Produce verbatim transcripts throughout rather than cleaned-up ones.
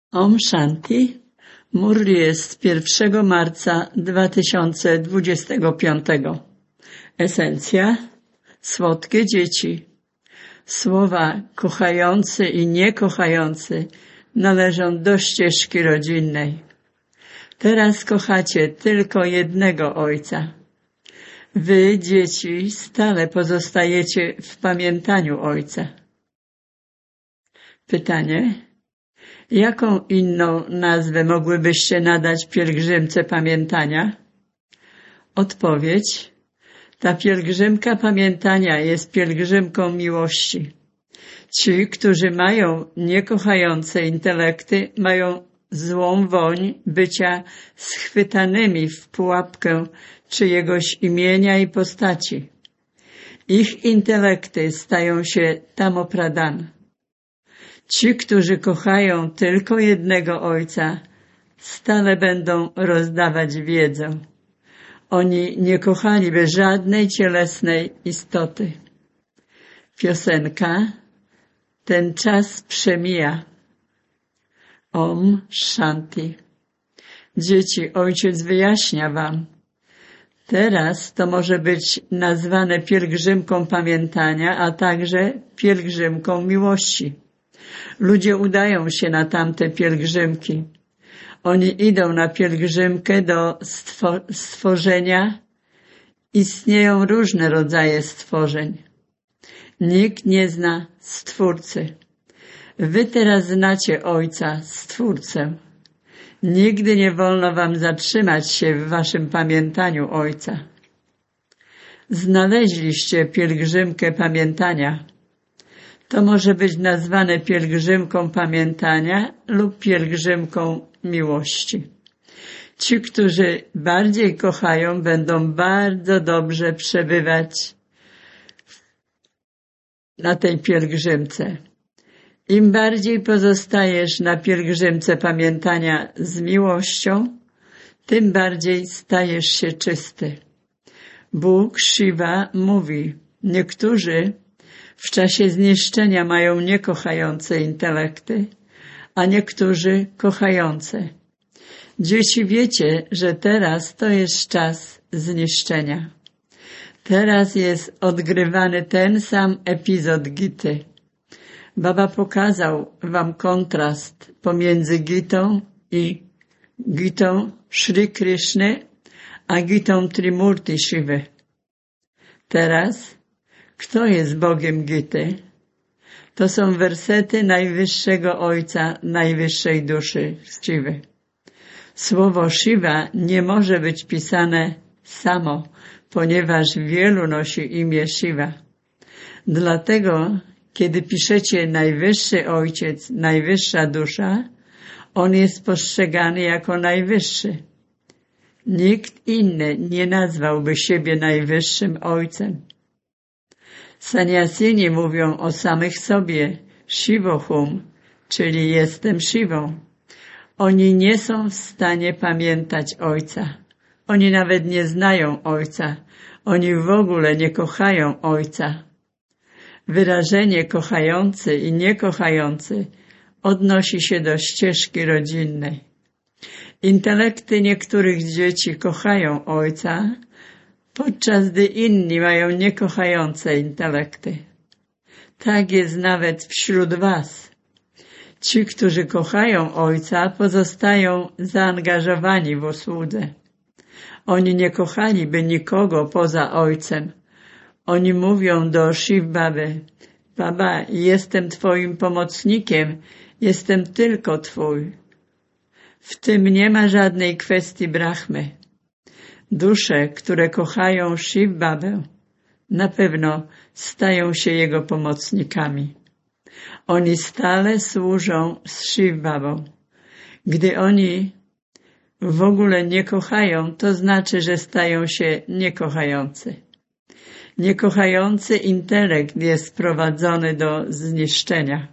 Om Shanti. Murli jest pierwszego marca dwa tysiące dwudziestego piątego. Esencja. Słodkie dzieci. Słowa kochający i niekochający należą do ścieżki rodzinnej. Teraz kochacie tylko jednego Ojca. Wy, dzieci, stale pozostajecie w pamiętaniu Ojca. Pytanie. Jaką inną nazwę mogłybyście nadać pielgrzymce pamiętania? Odpowiedź. Ta pielgrzymka pamiętania jest pielgrzymką miłości. Ci, którzy mają niekochające intelekty, mają złą woń bycia schwytanymi w pułapkę czyjegoś imienia i postaci. Ich intelekty stają się tamopradan. Ci, którzy kochają tylko jednego Ojca, stale będą rozdawać wiedzę. Oni nie kochaliby żadnej cielesnej istoty. Piosenka. Ten czas przemija. Om Shanti. Dzieci, Ojciec wyjaśnia wam. Teraz to może być nazwane pielgrzymką pamiętania, a także pielgrzymką miłości. Ludzie udają się na tamte pielgrzymki. Oni idą na pielgrzymkę do stwo- stworzenia. Istnieją różne rodzaje stworzeń. Nikt nie zna Stwórcy. Wy teraz znacie Ojca, Stwórcę. Nigdy nie wolno wam zatrzymać się w waszym pamiętaniu Ojca. Znaleźliście pielgrzymkę pamiętania. To może być nazwane pielgrzymką pamiętania lub pielgrzymką miłości. Ci, którzy bardziej kochają, będą bardzo dobrze przebywać na tej pielgrzymce. Im bardziej pozostajesz na pielgrzymce pamiętania z miłością, tym bardziej stajesz się czysty. Bóg, Shiva, mówi, niektórzy w czasie zniszczenia mają niekochające intelekty, a niektórzy kochające. Dzieci, wiecie, że teraz to jest czas zniszczenia. Teraz jest odgrywany ten sam epizod Gity. Baba pokazał wam kontrast pomiędzy Gitą i Gitą Shri Krishny, a Gitą Trimurti Shivy. Teraz kto jest Bogiem Gity? To są wersety Najwyższego Ojca, Najwyższej Duszy Shiwy. Słowo Shiva nie może być pisane samo, ponieważ wielu nosi imię Shiva. Dlatego, kiedy piszecie Najwyższy Ojciec, Najwyższa Dusza, On jest postrzegany jako Najwyższy. Nikt inny nie nazwałby siebie Najwyższym Ojcem. Saniasini mówią o samych sobie Shivohum, czyli jestem Shivą. Oni nie są w stanie pamiętać Ojca. Oni nawet nie znają Ojca. Oni w ogóle nie kochają Ojca. Wyrażenie kochający i niekochający odnosi się do ścieżki rodzinnej. Intelekty niektórych dzieci kochają Ojca, podczas gdy inni mają niekochające intelekty. Tak jest nawet wśród was. Ci, którzy kochają Ojca, pozostają zaangażowani w usłudze. Oni nie kochaliby nikogo poza Ojcem. Oni mówią do Shiv Baby, Baba, jestem Twoim pomocnikiem, jestem tylko Twój. W tym nie ma żadnej kwestii Brahmy. Dusze, które kochają Shiv Babę, na pewno stają się Jego pomocnikami. Oni stale służą z Shiv Babą. Gdy oni w ogóle nie kochają, to znaczy, że stają się niekochający. Niekochający intelekt jest sprowadzony do zniszczenia.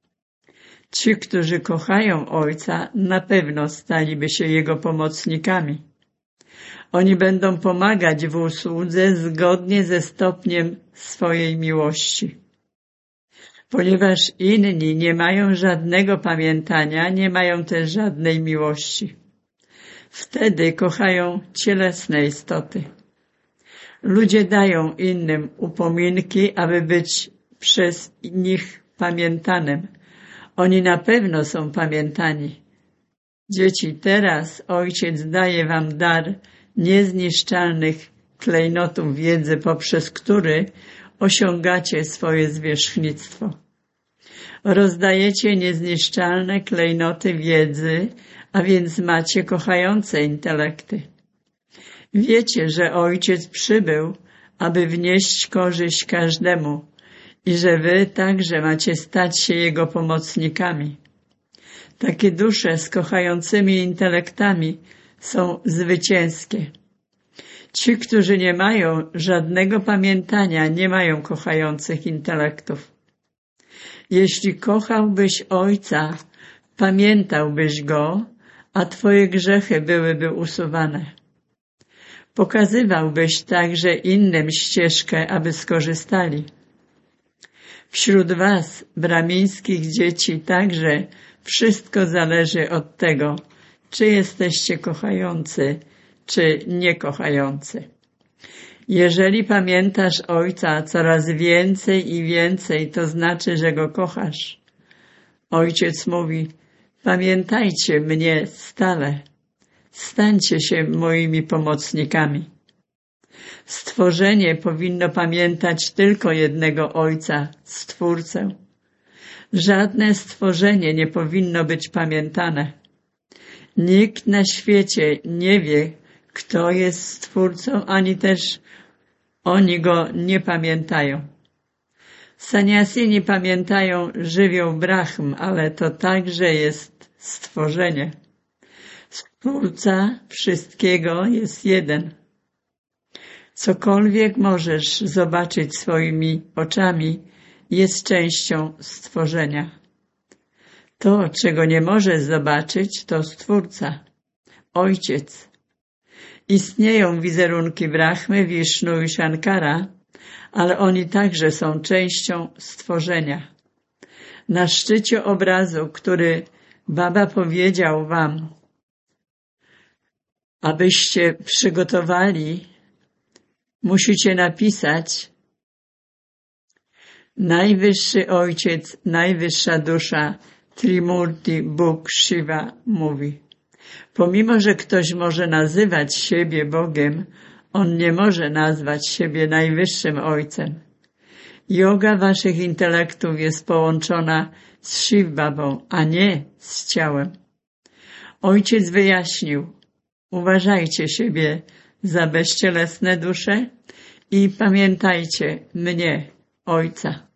Ci, którzy kochają Ojca, na pewno staliby się Jego pomocnikami. Oni będą pomagać w usłudze zgodnie ze stopniem swojej miłości. ponieważ inni nie mają żadnego pamiętania, nie mają też żadnej miłości. Wtedy kochają cielesne istoty. Ludzie dają innym upominki, aby być przez nich pamiętanym. Oni na pewno są pamiętani. Dzieci, teraz Ojciec daje wam dar niezniszczalnych klejnotów wiedzy, poprzez który osiągacie swoje zwierzchnictwo. Rozdajecie niezniszczalne klejnoty wiedzy, a więc macie kochające intelekty. Wiecie, że Ojciec przybył, aby wnieść korzyść każdemu i że wy także macie stać się Jego pomocnikami. Takie dusze z kochającymi intelektami są zwycięskie. Ci, którzy nie mają żadnego pamiętania, nie mają kochających intelektów. Jeśli kochałbyś Ojca, pamiętałbyś Go, a twoje grzechy byłyby usuwane. Pokazywałbyś także innym ścieżkę, aby skorzystali. Wśród was, bramińskich dzieci, także wszystko zależy od tego, czy jesteście kochający, czy niekochający. Jeżeli pamiętasz Ojca coraz więcej i więcej, to znaczy, że Go kochasz. Ojciec mówi, pamiętajcie mnie stale, stańcie się moimi pomocnikami. Stworzenie powinno pamiętać tylko jednego Ojca, Stwórcę. Żadne stworzenie nie powinno być pamiętane. Nikt na świecie nie wie, kto jest Stwórcą, ani też oni Go nie pamiętają. Saniasini pamiętają żywioł Brahm, ale to także jest stworzenie. Stwórca wszystkiego jest jeden. Cokolwiek możesz zobaczyć swoimi oczami, jest częścią stworzenia. To, czego nie możesz zobaczyć, to Stwórca, Ojciec. Istnieją wizerunki Brahmy, Wisznu i Shankara, ale oni także są częścią stworzenia. Na szczycie obrazu, który Baba powiedział wam, abyście przygotowali, musicie napisać Najwyższy Ojciec, Najwyższa Dusza, Trimurti, Bóg, Shiva mówi. Pomimo, że ktoś może nazywać siebie Bogiem, on nie może nazwać siebie Najwyższym Ojcem. Joga waszych intelektów jest połączona z Shiv Babą, a nie z ciałem. Ojciec wyjaśnił, uważajcie siebie za bezcielesne dusze i pamiętajcie mnie, Ojca.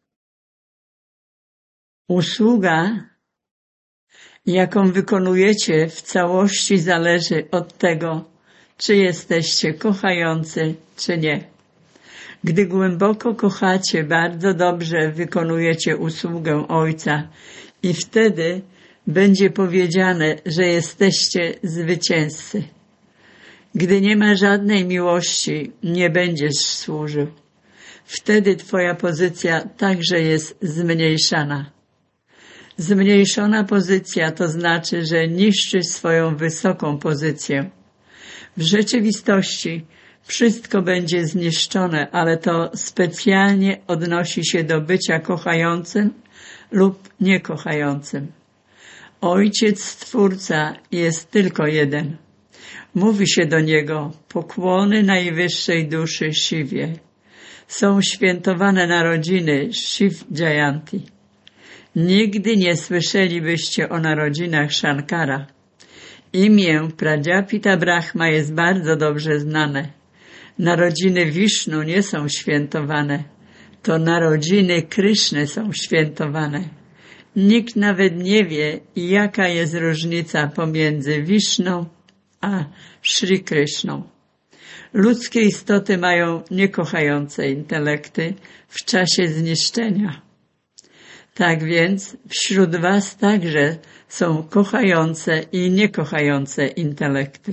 Usługa, jaką wykonujecie, w całości zależy od tego, czy jesteście kochający, czy nie. Gdy głęboko kochacie, bardzo dobrze wykonujecie usługę Ojca i wtedy będzie powiedziane, że jesteście zwycięzcy. Gdy nie ma żadnej miłości, nie będziesz służył. Wtedy twoja pozycja także jest zmniejszana. Zmniejszona pozycja to znaczy, że niszczysz swoją wysoką pozycję. W rzeczywistości wszystko będzie zniszczone, ale to specjalnie odnosi się do bycia kochającym lub niekochającym. Ojciec Stwórca jest tylko jeden. Mówi się do Niego pokłony najwyższej duszy Shiwie. Są świętowane narodziny Shiv Jayanti. Nigdy nie słyszelibyście o narodzinach Shankara. Imię Prajapita Brahma jest bardzo dobrze znane. Narodziny Wisznu nie są świętowane. To narodziny Kryszny są świętowane. Nikt nawet nie wie, jaka jest różnica pomiędzy Wiszną a Shri Kryszną. Ludzkie istoty mają niekochające intelekty w czasie zniszczenia. Tak więc wśród was także są kochające i niekochające intelekty.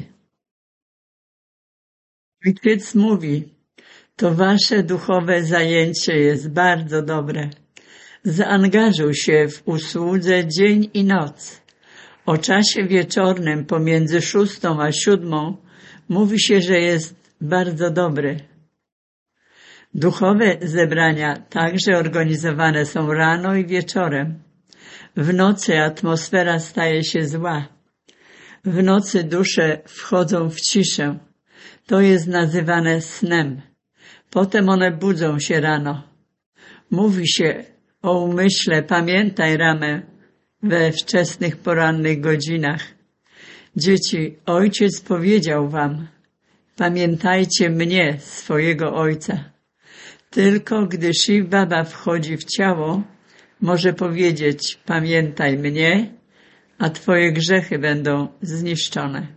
Ojciec mówi, to wasze duchowe zajęcie jest bardzo dobre. Zaangażuj się w usłudze dzień i noc. O czasie wieczornym pomiędzy szóstą a siódmą mówi się, że jest bardzo dobry. Duchowe zebrania także organizowane są rano i wieczorem. W nocy atmosfera staje się zła. W nocy dusze wchodzą w ciszę. To jest nazywane snem. Potem one budzą się rano. Mówi się o umyśle, pamiętaj ramę we wczesnych porannych godzinach. Dzieci, Ojciec powiedział wam, pamiętajcie mnie, swojego Ojca. Tylko gdy Shiv Baba wchodzi w ciało, może powiedzieć, pamiętaj mnie, a twoje grzechy będą zniszczone.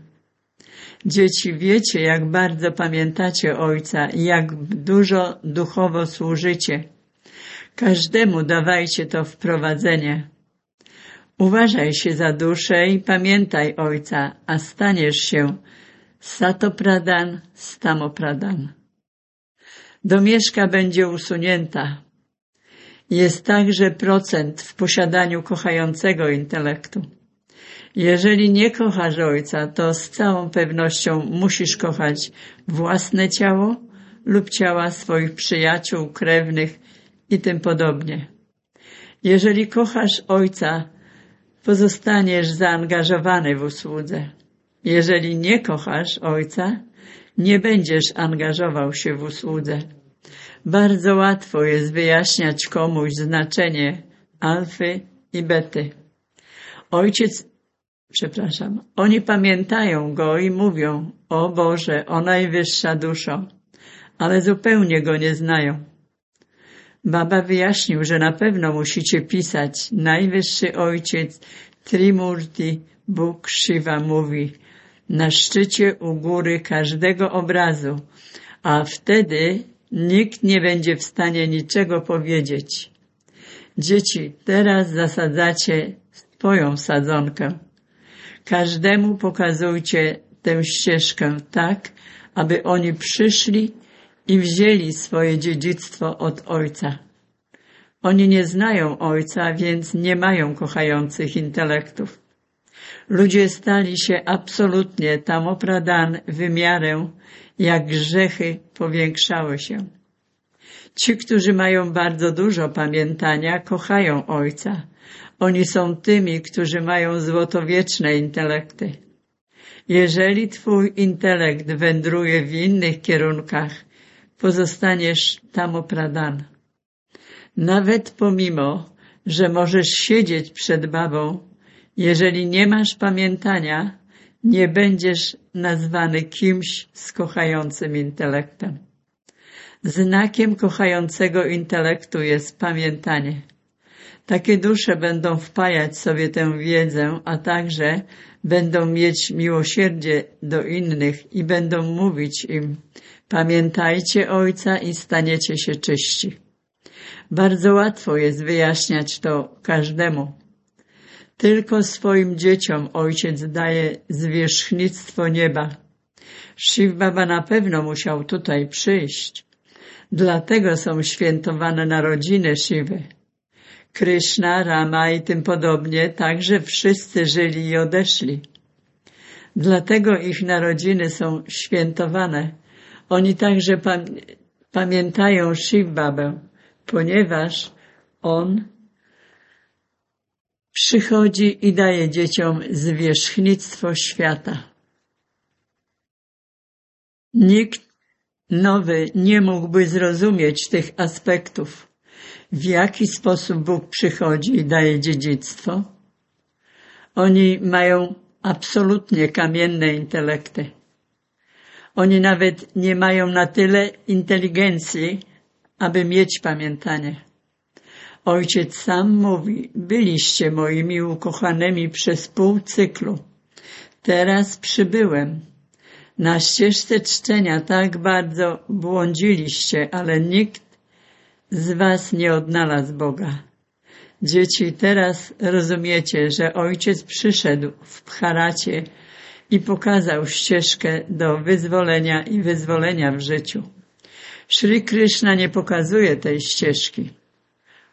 Dzieci, wiecie, jak bardzo pamiętacie Ojca i jak dużo duchowo służycie. Każdemu dawajcie to wprowadzenie. Uważaj się za duszę i pamiętaj Ojca, a staniesz się Satopradan, Stamopradan. Domieszka będzie usunięta. Jest także procent w posiadaniu kochającego intelektu. Jeżeli nie kochasz Ojca, to z całą pewnością musisz kochać własne ciało lub ciała swoich przyjaciół, krewnych i tym podobnie. Jeżeli kochasz Ojca, pozostaniesz zaangażowany w usłudze. Jeżeli nie kochasz Ojca, nie będziesz angażował się w usłudze. Bardzo łatwo jest wyjaśniać komuś znaczenie alfy i bety. Ojciec, przepraszam, oni pamiętają Go i mówią, o Boże, o najwyższa duszo, ale zupełnie Go nie znają. Baba wyjaśnił, że na pewno musicie pisać, najwyższy Ojciec Trimurti, Bóg Shiva mówi, na szczycie u góry każdego obrazu, a wtedy nikt nie będzie w stanie niczego powiedzieć. Dzieci, teraz zasadzacie swoją sadzonkę. Każdemu pokazujcie tę ścieżkę tak, aby oni przyszli i wzięli swoje dziedzictwo od Ojca. Oni nie znają Ojca, więc nie mają kochających intelektów. Ludzie stali się absolutnie tamopradan w miarę, jak grzechy powiększały się. Ci, którzy mają bardzo dużo pamiętania, kochają Ojca. Oni są tymi, którzy mają złotowieczne intelekty. Jeżeli twój intelekt wędruje w innych kierunkach, pozostaniesz tamopradan. Nawet pomimo, że możesz siedzieć przed babą, jeżeli nie masz pamiętania, nie będziesz nazwany kimś z kochającym intelektem. Znakiem kochającego intelektu jest pamiętanie. Takie dusze będą wpajać sobie tę wiedzę, a także będą mieć miłosierdzie do innych i będą mówić im, pamiętajcie Ojca i staniecie się czyści. Bardzo łatwo jest wyjaśniać to każdemu. Tylko swoim dzieciom Ojciec daje zwierzchnictwo nieba. Shiv Baba na pewno musiał tutaj przyjść. Dlatego są świętowane narodziny Shivy. Krishna, Rama i tym podobnie, także wszyscy żyli i odeszli. Dlatego ich narodziny są świętowane. Oni także pam- pamiętają Shiv Babę, ponieważ on przychodzi i daje dzieciom zwierzchnictwo świata. Nikt nowy nie mógłby zrozumieć tych aspektów. W jaki sposób Bóg przychodzi i daje dziedzictwo? Oni mają absolutnie kamienne intelekty. Oni nawet nie mają na tyle inteligencji, aby mieć pamiętanie. Ojciec sam mówi, byliście moimi ukochanymi przez pół cyklu. Teraz przybyłem. Na ścieżce czczenia tak bardzo błądziliście, ale nikt z was nie odnalazł Boga. Dzieci, teraz rozumiecie, że Ojciec przyszedł w Bharacie i pokazał ścieżkę do wyzwolenia i wyzwolenia w życiu. Shri Krishna nie pokazuje tej ścieżki.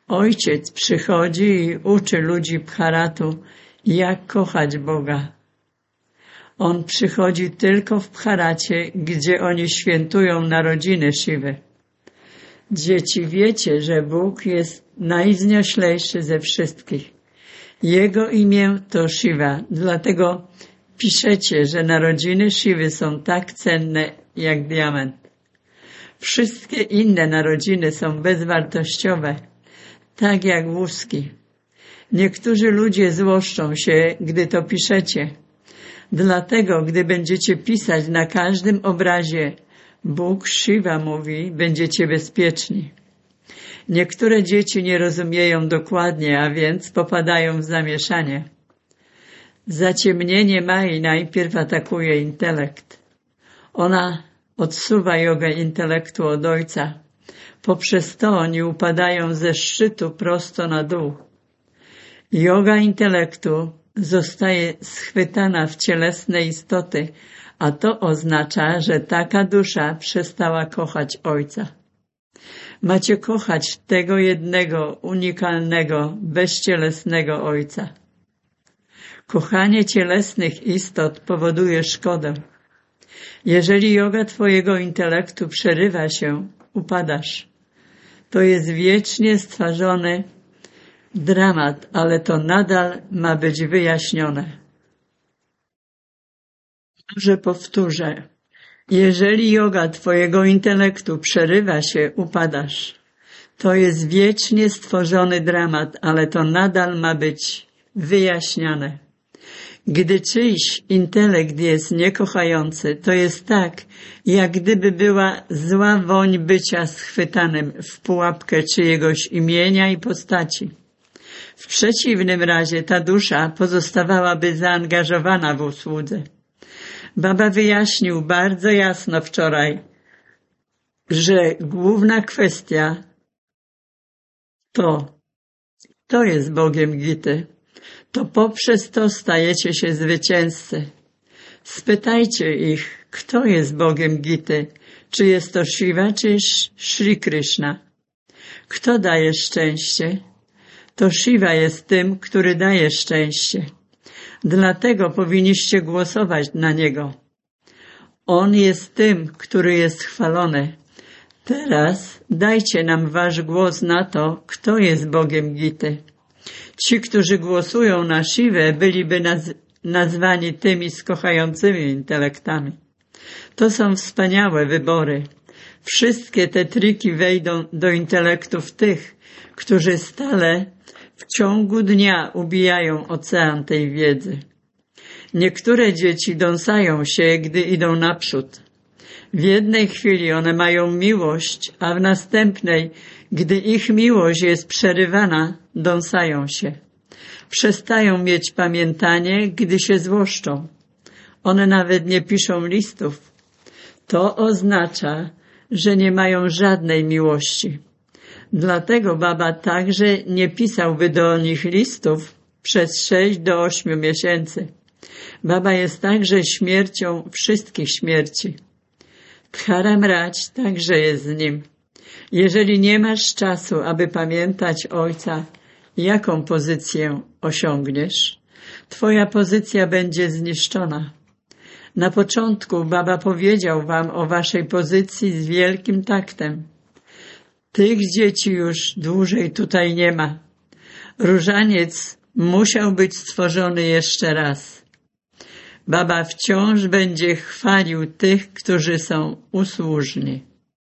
Ojciec przychodzi i uczy ludzi Bharatu, jak kochać Boga. On przychodzi tylko w Bharacie, gdzie oni świętują narodziny Shiwy. Dzieci, wiecie, że Bóg jest najwznioślejszy ze wszystkich. Jego imię to Shiva, dlatego piszecie, że narodziny Shiwy są tak cenne jak diament. Wszystkie inne narodziny są bezwartościowe, tak jak łuski. Niektórzy ludzie złoszczą się, gdy to piszecie. Dlatego, gdy będziecie pisać na każdym obrazie Bóg Shiva mówi, będziecie bezpieczni. Niektóre dzieci nie rozumieją dokładnie, a więc popadają w zamieszanie. Zaciemnienie Mai najpierw atakuje intelekt. Ona odsuwa jogę intelektu od ojca. Poprzez to oni upadają ze szczytu prosto na dół. Joga intelektu zostaje schwytana w cielesne istoty, a to oznacza, że taka dusza przestała kochać Ojca. Macie kochać tego jednego, unikalnego, bezcielesnego Ojca. Kochanie cielesnych istot powoduje szkodę. Jeżeli joga twojego intelektu przerywa się, upadasz. To jest wiecznie stwarzony dramat, ale to nadal ma być wyjaśnione. Może powtórzę. Jeżeli joga twojego intelektu przerywa się, upadasz. To jest wiecznie stworzony dramat, ale to nadal ma być wyjaśniane. Gdy czyjś intelekt jest niekochający, to jest tak, jak gdyby była zła woń bycia schwytanym w pułapkę czyjegoś imienia i postaci. W przeciwnym razie ta dusza pozostawałaby zaangażowana w usłudze. Baba wyjaśnił bardzo jasno wczoraj, że główna kwestia to, to jest Bogiem Gity. To poprzez to stajecie się zwycięzcy. Spytajcie ich, kto jest Bogiem Gity, czy jest to Shiva, czy Shri Krishna. Kto daje szczęście? To Shiva jest tym, który daje szczęście. Dlatego powinniście głosować na Niego. On jest tym, który jest chwalony. Teraz dajcie nam wasz głos na to, kto jest Bogiem Gity. Ci, którzy głosują na Shivę, byliby naz- nazwani tymi z kochającymi intelektami. To są wspaniałe wybory. Wszystkie te triki wejdą do intelektów tych, którzy stale w ciągu dnia ubijają ocean tej wiedzy. Niektóre dzieci dąsają się, gdy idą naprzód. W jednej chwili one mają miłość, a w następnej, gdy ich miłość jest przerywana, dąsają się. Przestają mieć pamiętanie, gdy się złoszczą. One nawet nie piszą listów. To oznacza, że nie mają żadnej miłości. Dlatego Baba także nie pisałby do nich listów przez sześć do ośmiu miesięcy. Baba jest także śmiercią wszystkich śmierci. Dharam Raj także jest z nim. Jeżeli nie masz czasu, aby pamiętać Ojca, jaką pozycję osiągniesz? Twoja pozycja będzie zniszczona. Na początku Baba powiedział wam o waszej pozycji z wielkim taktem. Tych dzieci już dłużej tutaj nie ma. Różaniec musiał być stworzony jeszcze raz. Baba wciąż będzie chwalił tych, którzy są usłużni.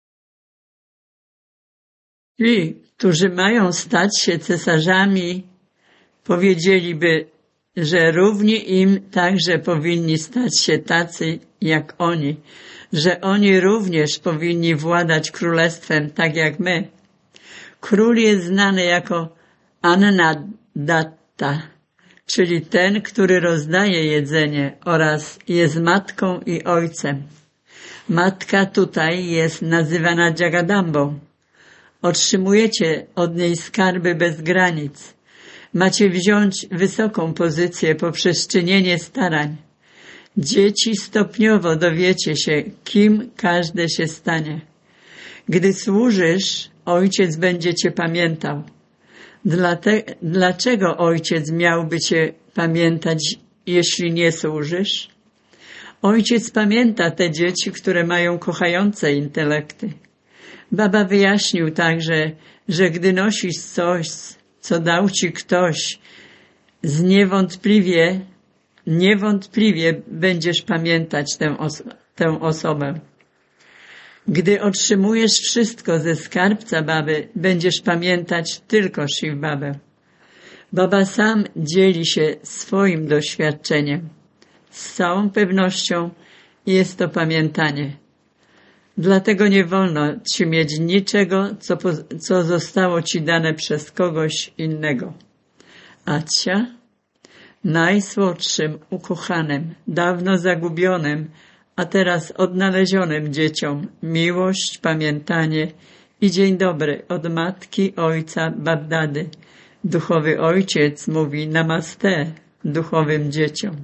Ci, którzy mają stać się cesarzami, powiedzieliby, że równi im także powinni stać się tacy jak oni, że oni również powinni władać królestwem tak jak my. Król jest znany jako Annadatta, czyli ten, który rozdaje jedzenie oraz jest matką i ojcem. Matka tutaj jest nazywana Jagadambą. Otrzymujecie od niej skarby bez granic. Macie wziąć wysoką pozycję poprzez czynienie starań. Dzieci stopniowo dowiecie się, kim każde się stanie. Gdy służysz, Ojciec będzie cię pamiętał. Dlate, dlaczego ojciec miałby cię pamiętać, jeśli nie służysz? Ojciec pamięta te dzieci, które mają kochające intelekty. Baba wyjaśnił także, że gdy nosisz coś, co dał ci ktoś, z niewątpliwie, niewątpliwie będziesz pamiętać tę, oso- tę osobę. Gdy otrzymujesz wszystko ze skarbca baby, będziesz pamiętać tylko Shiv Babę. Baba sam dzieli się swoim doświadczeniem. Z całą pewnością jest to pamiętanie. Dlatego nie wolno ci mieć niczego, co, po, co zostało ci dane przez kogoś innego. Acia, najsłodszym, ukochanym, dawno zagubionym, a teraz odnalezionym dzieciom miłość, pamiętanie i dzień dobry od matki, ojca, Babdady. Duchowy ojciec mówi namaste duchowym dzieciom.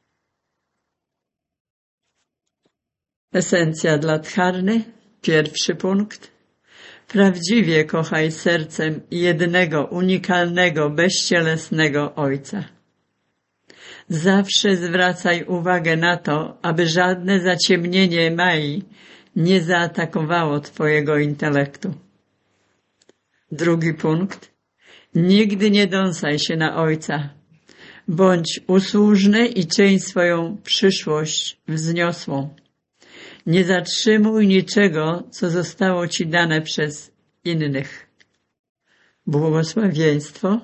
Esencja dla Dharny, pierwszy punkt. Prawdziwie kochaj sercem jednego, unikalnego, bezcielesnego Ojca. Zawsze zwracaj uwagę na to, aby żadne zaciemnienie Mai nie zaatakowało twojego intelektu. Drugi punkt. Nigdy nie dąsaj się na Ojca. Bądź usłużny i czyń swoją przyszłość wzniosłą. Nie zatrzymuj niczego, co zostało ci dane przez innych. Błogosławieństwo.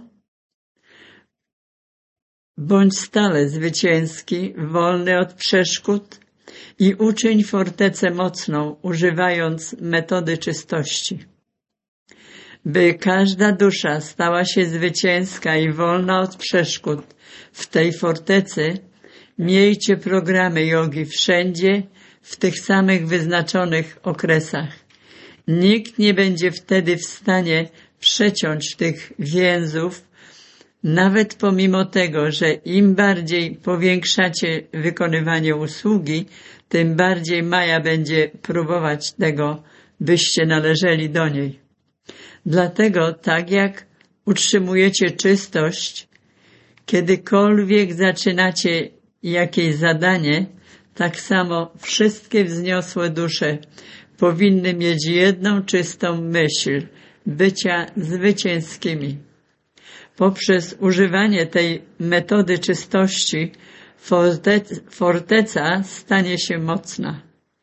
Bądź stale zwycięski, wolny od przeszkód i uczyń fortecę mocną, używając metody czystości. By każda dusza stała się zwycięska i wolna od przeszkód w tej fortecy, miejcie programy jogi wszędzie, w tych samych wyznaczonych okresach. Nikt nie będzie wtedy w stanie przeciąć tych więzów, nawet pomimo tego, że im bardziej powiększacie wykonywanie usługi, tym bardziej Maja będzie próbować tego, byście należeli do niej. Dlatego tak jak utrzymujecie czystość, kiedykolwiek zaczynacie jakieś zadanie, tak samo wszystkie wzniosłe dusze powinny mieć jedną czystą myśl bycia zwycięskimi. Poprzez używanie tej metody czystości forteca stanie się mocna.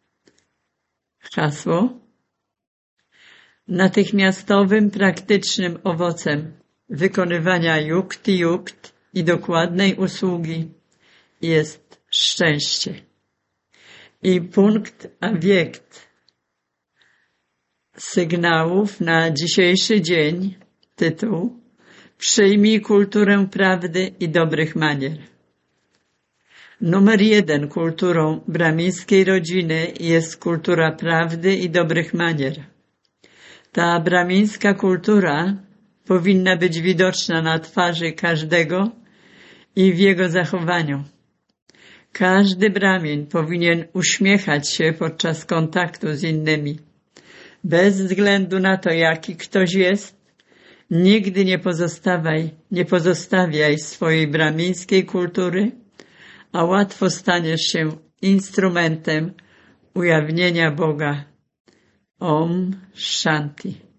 Hasło. Natychmiastowym, praktycznym owocem wykonywania yukti yukt i dokładnej usługi jest szczęście. I punkt awiekt sygnałów na dzisiejszy dzień, tytuł: Przyjmij kulturę prawdy i dobrych manier. Numer jeden kulturą brahmińskiej rodziny jest kultura prawdy i dobrych manier. Ta brahmińska kultura powinna być widoczna na twarzy każdego i w jego zachowaniu. Każdy brahmin powinien uśmiechać się podczas kontaktu z innymi. Bez względu na to, jaki ktoś jest, nigdy nie pozostawaj, nie pozostawiaj swojej brahmińskiej kultury, a łatwo staniesz się instrumentem ujawnienia Boga. Om Shanti.